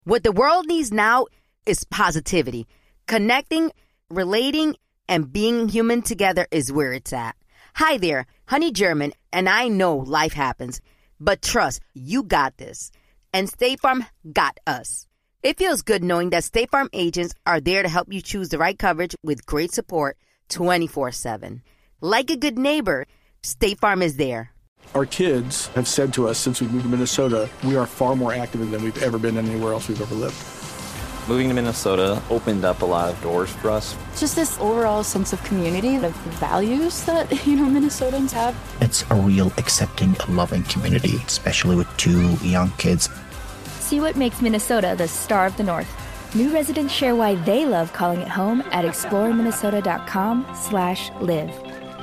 What the world needs now is positivity. Connecting, relating, and being human together is where it's at. Hi there, Honey German, and I know life happens, but trust, you got this. And State Farm got us. It feels good knowing that State Farm agents are there to help you choose the right coverage with great support 24/7. Like a good neighbor, State Farm is there. Our kids have said to us since we moved to Minnesota, we are far more active than we've ever been anywhere else we've ever lived. Moving to Minnesota opened up a lot of doors for us. Just this overall sense of community, of values that, Minnesotans have. It's a real accepting, loving community, especially with 2 young kids. See what makes Minnesota the star of the North. New residents share why they love calling it home at exploreminnesota.com/live.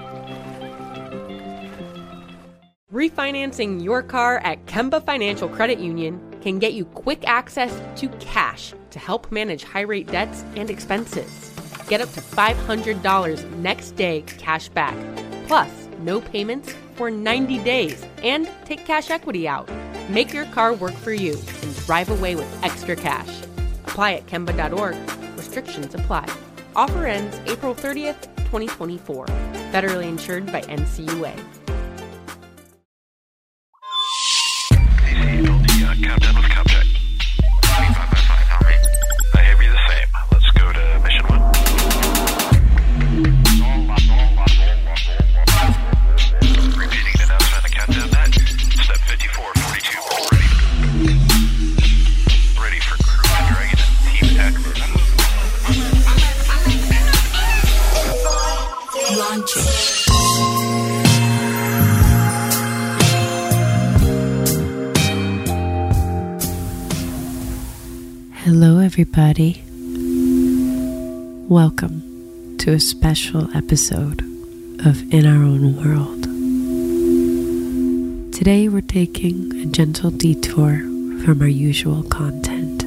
Refinancing your car at Kemba Financial Credit Union can get you quick access to cash to help manage high-rate debts and expenses. Get up to $500 next day cash back, plus no payments for 90 days, and take cash equity out. Make your car work for you and drive away with extra cash. Apply at Kemba.org. Restrictions apply. Offer ends April 30th, 2024. Federally insured by NCUA. Countdown with Comtech. 2555, how many? I have you the same. Let's go to mission 1. Repeating the announcement on the countdown net. Step 5442, ready for Crew and Dragon and Team X. Launching. Hello, everybody. Welcome to a special episode of In Our Own World. Today, we're taking a gentle detour from our usual content.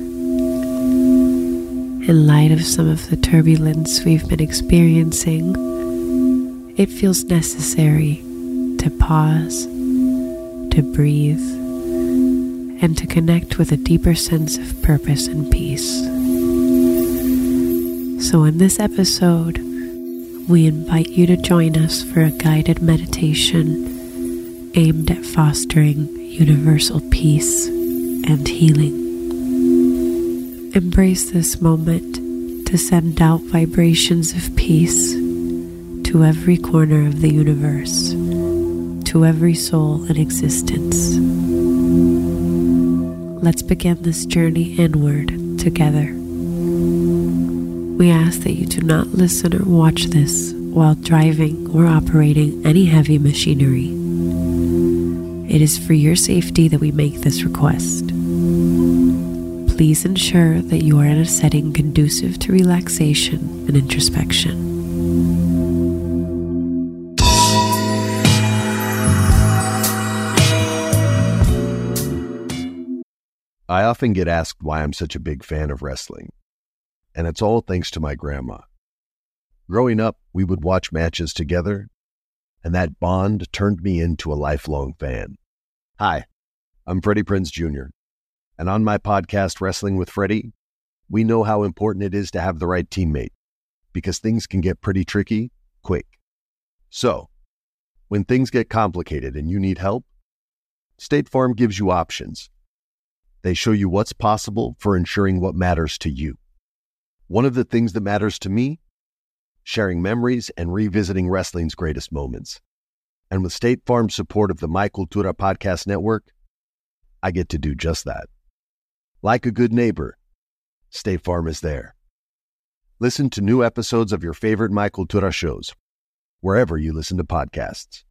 In light of some of the turbulence we've been experiencing, it feels necessary to pause, to breathe, and to connect with a deeper sense of purpose and peace. So in this episode, we invite you to join us for a guided meditation aimed at fostering universal peace and healing. Embrace this moment to send out vibrations of peace to every corner of the universe, to every soul in existence. Let's begin this journey inward together. We ask that you do not listen or watch this while driving or operating any heavy machinery. It is for your safety that we make this request. Please ensure that you are in a setting conducive to relaxation and introspection. I often get asked why I'm such a big fan of wrestling, and it's all thanks to my grandma. Growing up, we would watch matches together, and that bond turned me into a lifelong fan. Hi, I'm Freddie Prinze Jr., and on my podcast, Wrestling with Freddie, we know how important it is to have the right teammate, because things can get pretty tricky quick. So, when things get complicated and you need help, State Farm gives you options. They show you what's possible for ensuring what matters to you. One of the things that matters to me, sharing memories and revisiting wrestling's greatest moments. And with State Farm's support of the My Cultura Podcast Network, I get to do just that. Like a good neighbor, State Farm is there. Listen to new episodes of your favorite My Cultura shows, wherever you listen to podcasts.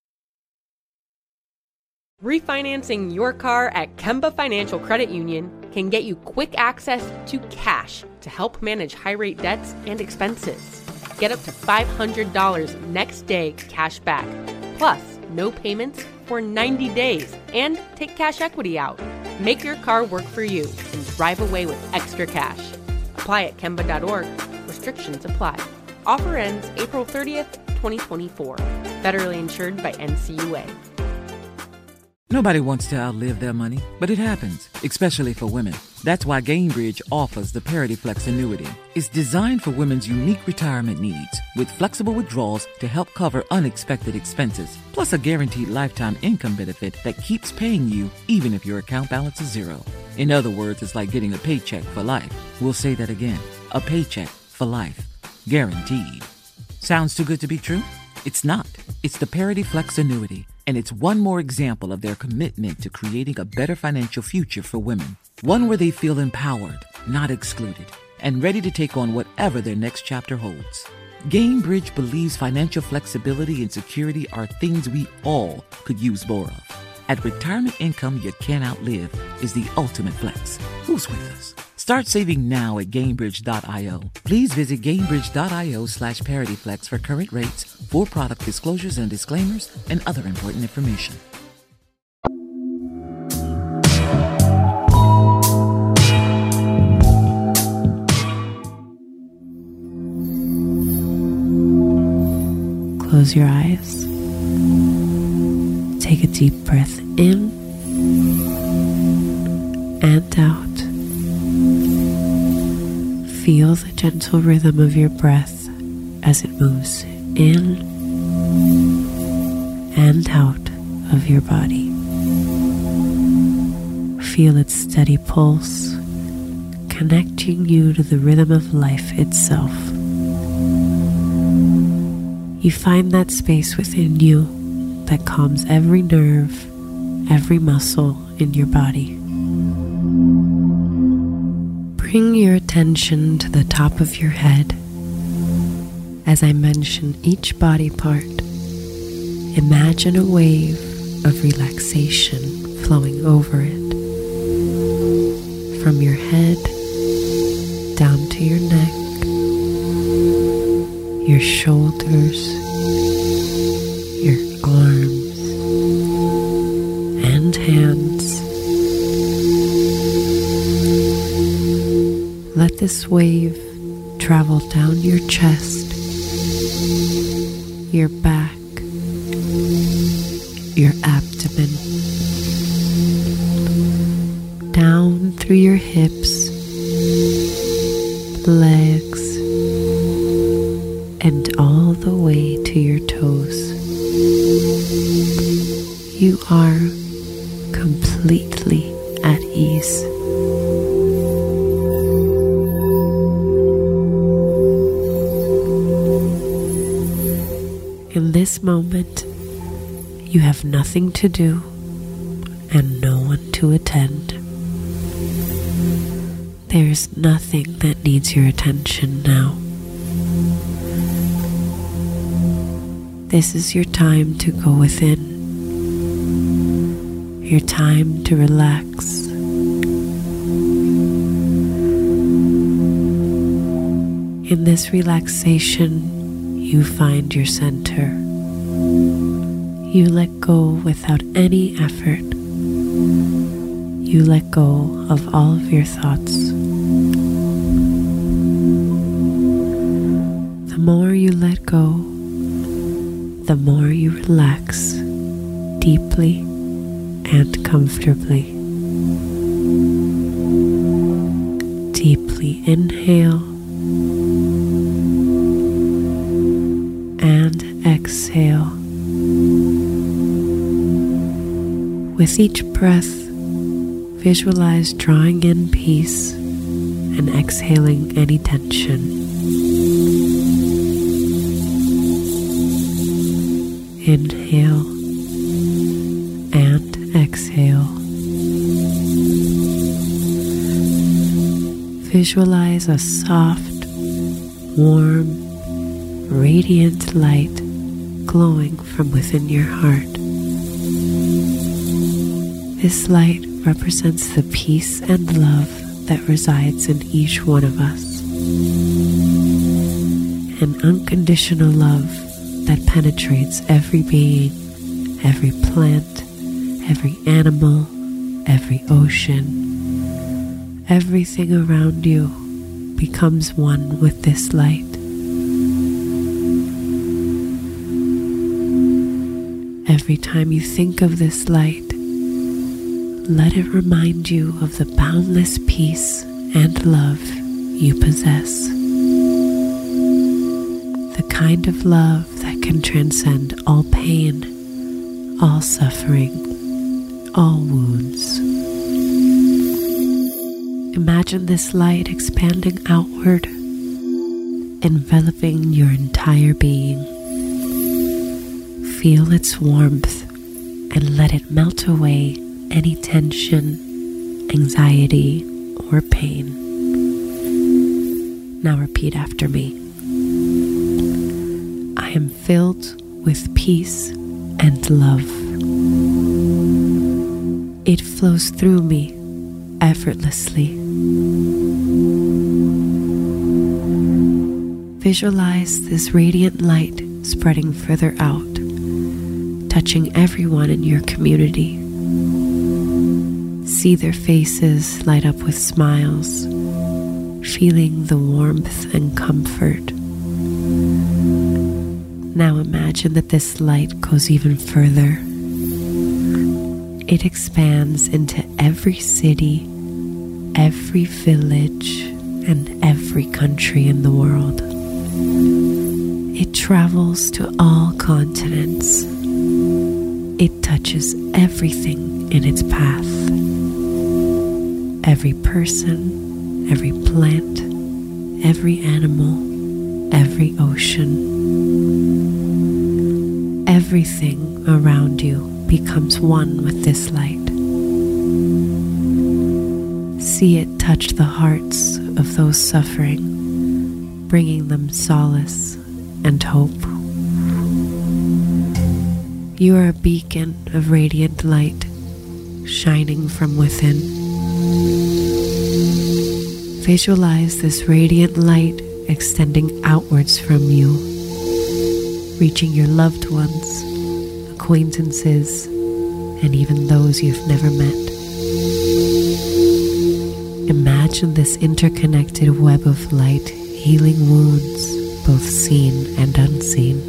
Refinancing your car at Kemba Financial Credit Union can get you quick access to cash to help manage high-rate debts and expenses. Get up to $500 next day cash back, plus no payments for 90 days, and take cash equity out. Make your car work for you and drive away with extra cash. Apply at Kemba.org. Restrictions apply. Offer ends April 30th, 2024. Federally insured by NCUA. Nobody wants to outlive their money, but it happens, especially for women. That's why Gainbridge offers the Parity Flex annuity. It's designed for women's unique retirement needs with flexible withdrawals to help cover unexpected expenses, plus a guaranteed lifetime income benefit that keeps paying you even if your account balance is zero. In other words, it's like getting a paycheck for life. We'll say that again. A paycheck for life. Guaranteed. Sounds too good to be true? It's not. It's the Parity Flex annuity, and it's one more example of their commitment to creating a better financial future for women. One where they feel empowered, not excluded, and ready to take on whatever their next chapter holds. Gainbridge believes financial flexibility and security are things we all could use more of. At retirement income you can't outlive is the ultimate flex. Who's with us? Start saving now at Gainbridge.io. Please visit Gainbridge.io/ParityFlex for current rates, for product disclosures and disclaimers, and other important information. Close your eyes. Take a deep breath in and out. Feel the gentle rhythm of your breath as it moves in and out of your body. Feel its steady pulse, connecting you to the rhythm of life itself. You find that space within you that calms every nerve, every muscle in your body. Bring your attention to the top of your head. As I mention each body part, imagine a wave of relaxation flowing over it. From your head down to your neck, your shoulders, your arms and hands. Let this wave travel down your chest, your back, your abdomen, down through your hips, legs, and all the way to your toes. You are completely at ease. In this moment, you have nothing to do and no one to attend. There is nothing that needs your attention now. This is your time to go within, your time to relax. In this relaxation, you find your center. You let go without any effort. You let go of all of your thoughts. The more you let go, the more you relax deeply and comfortably. Deeply inhale and exhale. With each breath, visualize drawing in peace and exhaling any tension. Inhale and exhale. Visualize a soft, warm, radiant light glowing from within your heart. This light represents the peace and love that resides in each one of us. An unconditional love that penetrates every being, every plant, every animal, every ocean. Everything around you becomes one with this light. Every time you think of this light, let it remind you of the boundless peace and love you possess. The kind of love that can transcend all pain, all suffering, all wounds. Imagine this light expanding outward, enveloping your entire being. Feel its warmth and let it melt away any tension, anxiety, or pain. Now repeat after me. I am filled with peace and love. It flows through me effortlessly. Visualize this radiant light spreading further out, touching everyone in your community. See their faces light up with smiles, feeling the warmth and comfort. Now imagine that this light goes even further. It expands into every city, every village, and every country in the world. It travels to all continents. It touches everything in its path. Every person, every plant, every animal, every ocean. Everything around you becomes one with this light. See it touch the hearts of those suffering, bringing them solace and hope. You are a beacon of radiant light, shining from within. Visualize this radiant light extending outwards from you, reaching your loved ones, acquaintances, and even those you've never met. Imagine this interconnected web of light healing wounds, both seen and unseen.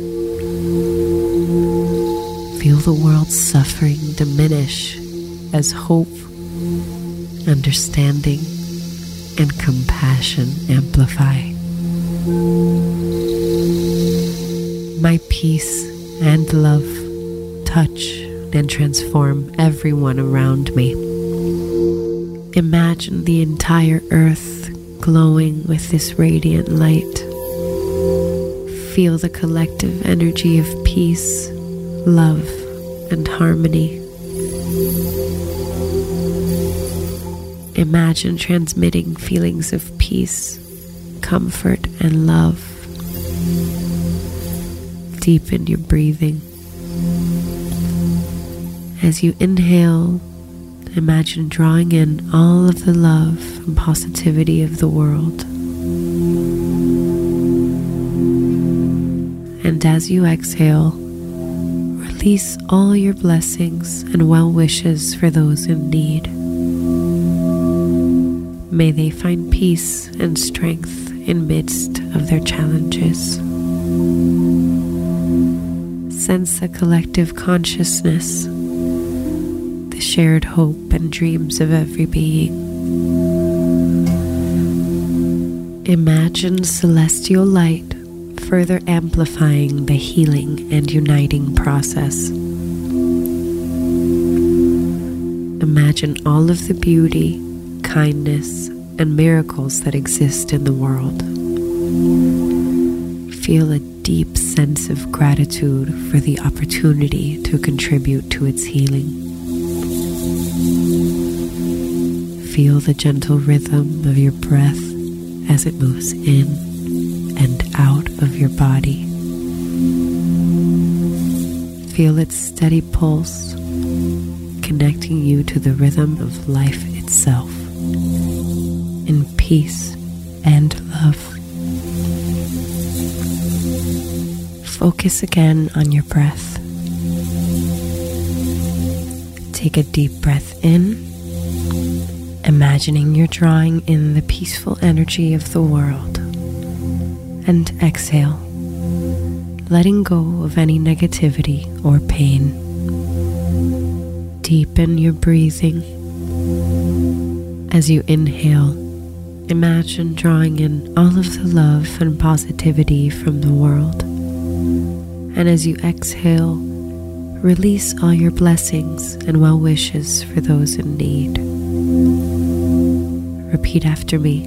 Feel the world's suffering diminish as hope, understanding, and compassion amplify. My peace and love touch and transform everyone around me. Imagine the entire earth glowing with this radiant light. Feel the collective energy of peace, love, and harmony. Imagine transmitting feelings of peace, comfort, and love. Deepen your breathing. As you inhale, imagine drawing in all of the love and positivity of the world. And as you exhale, release all your blessings and well wishes for those in need. May they find peace and strength in midst of their challenges. Sense the collective consciousness, the shared hope and dreams of every being. Imagine celestial light further amplifying the healing and uniting process. Imagine all of the beauty, kindness, and miracles that exist in the world. Feel a deep sense of gratitude for the opportunity to contribute to its healing. Feel the gentle rhythm of your breath as it moves in and out of your body. Feel its steady pulse, connecting you to the rhythm of life itself, in peace and love. Focus again on your breath. Take a deep breath in, imagining you're drawing in the peaceful energy of the world. And exhale, letting go of any negativity or pain. Deepen your breathing As you inhale, imagine drawing in all of the love and positivity from the world. And as you exhale, release all your blessings and well wishes for those in need. Repeat after me.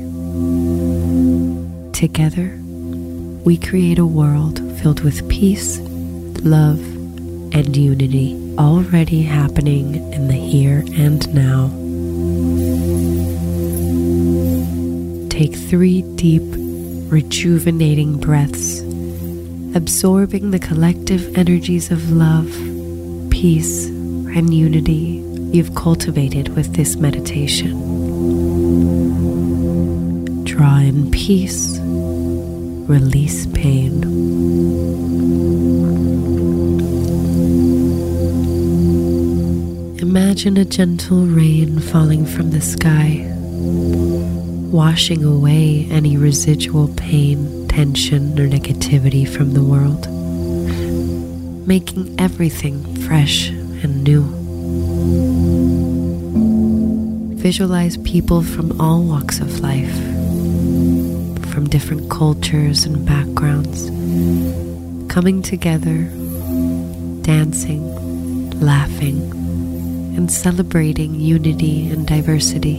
Together, we create a world filled with peace, love, and unity, already happening in the here and now. Take 3 deep, rejuvenating breaths, absorbing the collective energies of love, peace, and unity you've cultivated with this meditation. Draw in peace, release pain. Imagine a gentle rain falling from the sky, washing away any residual pain, tension, or negativity from the world, making everything fresh and new. Visualize people from all walks of life, from different cultures and backgrounds, coming together, dancing, laughing, and celebrating unity and diversity.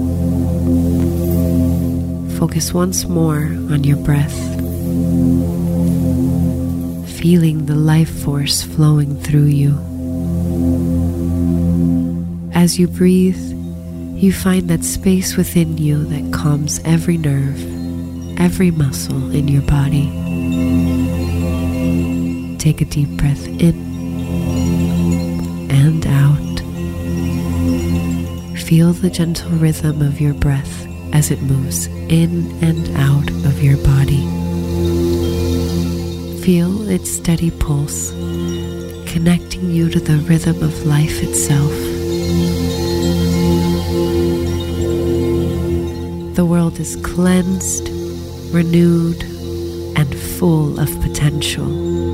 Focus once more on your breath, feeling the life force flowing through you. As you breathe, you find that space within you that calms every nerve, every muscle in your body. Take a deep breath in and out. Feel the gentle rhythm of your breath as it moves in and out of your body. Feel its steady pulse, connecting you to the rhythm of life itself. The world is cleansed, renewed, and full of potential.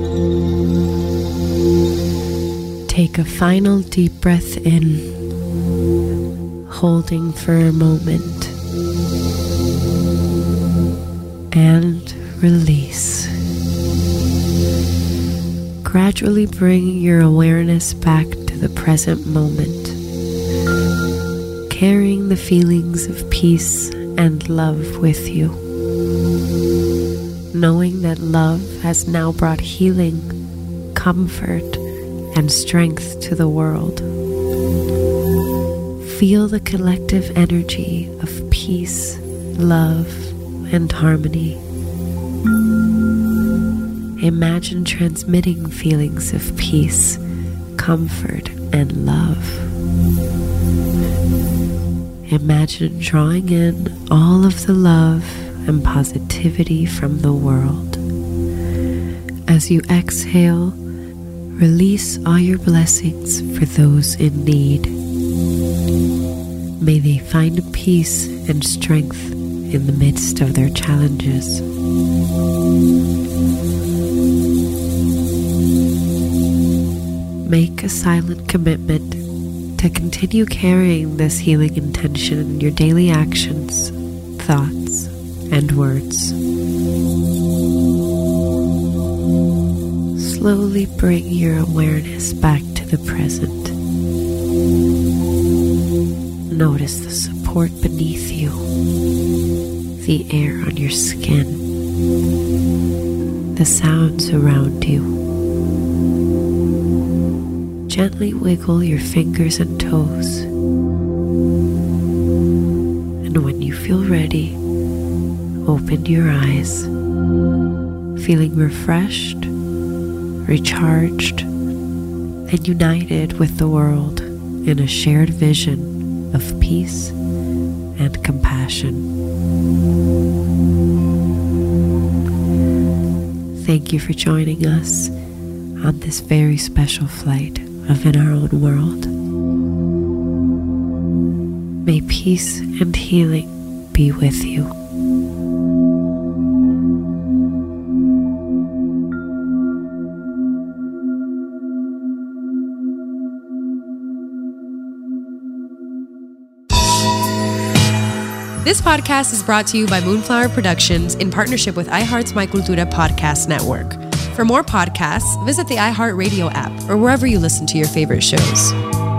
Take a final deep breath in, holding for a moment, and release. Gradually bring your awareness back to the present moment, carrying the feelings of peace and love with you, knowing that love has now brought healing, comfort, and strength to the world. Feel the collective energy of peace, love, and harmony. Imagine transmitting feelings of peace, comfort, and love. Imagine drawing in all of the love and positivity from the world. As you exhale, release all your blessings for those in need. May they find peace and strength in the midst of their challenges. Make a silent commitment to continue carrying this healing intention in your daily actions, thoughts, and words. Slowly bring your awareness back to the present. Notice the support beneath you, the air on your skin, the sounds around you. Gently wiggle your fingers and toes. And when you feel ready, open your eyes, feeling refreshed, recharged, and united with the world in a shared vision of peace and compassion. Thank you for joining us on this very special flight of In Our Own World. May peace and healing be with you. This podcast is brought to you by Moonflower Productions in partnership with iHeart's My Cultura podcast network. For more podcasts, visit the iHeartRadio app or wherever you listen to your favorite shows.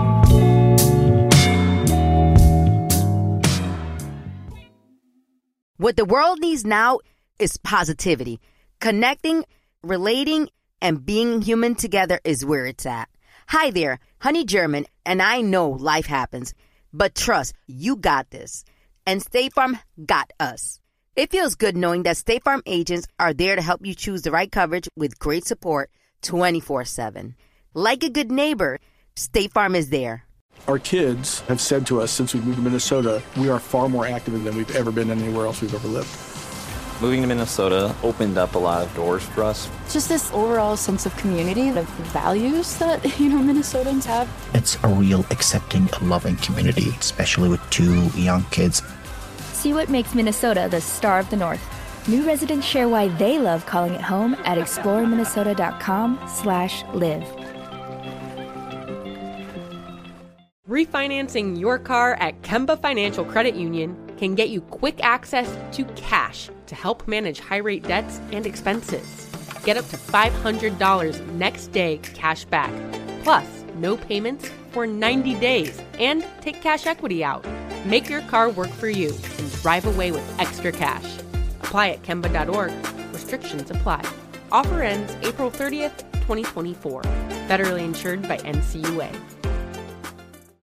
What the world needs now is positivity. Connecting, relating, and being human together is where it's at. Hi there, Honey German, and I know life happens, but trust, you got this. And State Farm got us. It feels good knowing that State Farm agents are there to help you choose the right coverage with great support 24/7. Like a good neighbor, State Farm is there. Our kids have said to us since we moved to Minnesota, we are far more active than we've ever been anywhere else we've ever lived. Moving to Minnesota opened up a lot of doors for us. Just this overall sense of community, of values that, Minnesotans have. It's a real accepting, loving community, especially with 2 young kids. See what makes Minnesota the star of the North. New residents share why they love calling it home at exploreminnesota.com/live. Refinancing your car at Kemba Financial Credit Union can get you quick access to cash to help manage high-rate debts and expenses. Get up to $500 next day cash back, plus no payments for 90 days, and take cash equity out. Make your car work for you and drive away with extra cash. Apply at Kemba.org. Restrictions apply. Offer ends April 30th, 2024. Federally insured by NCUA.